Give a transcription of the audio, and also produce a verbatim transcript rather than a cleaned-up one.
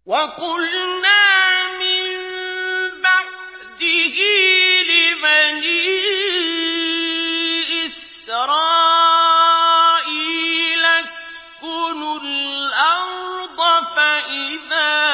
وَقُلْنَا مِن بَعْدِهِ لِبَنِي إِسْرَائِيلَ اسْكُنُوا الْأَرْضَ فَإِذَا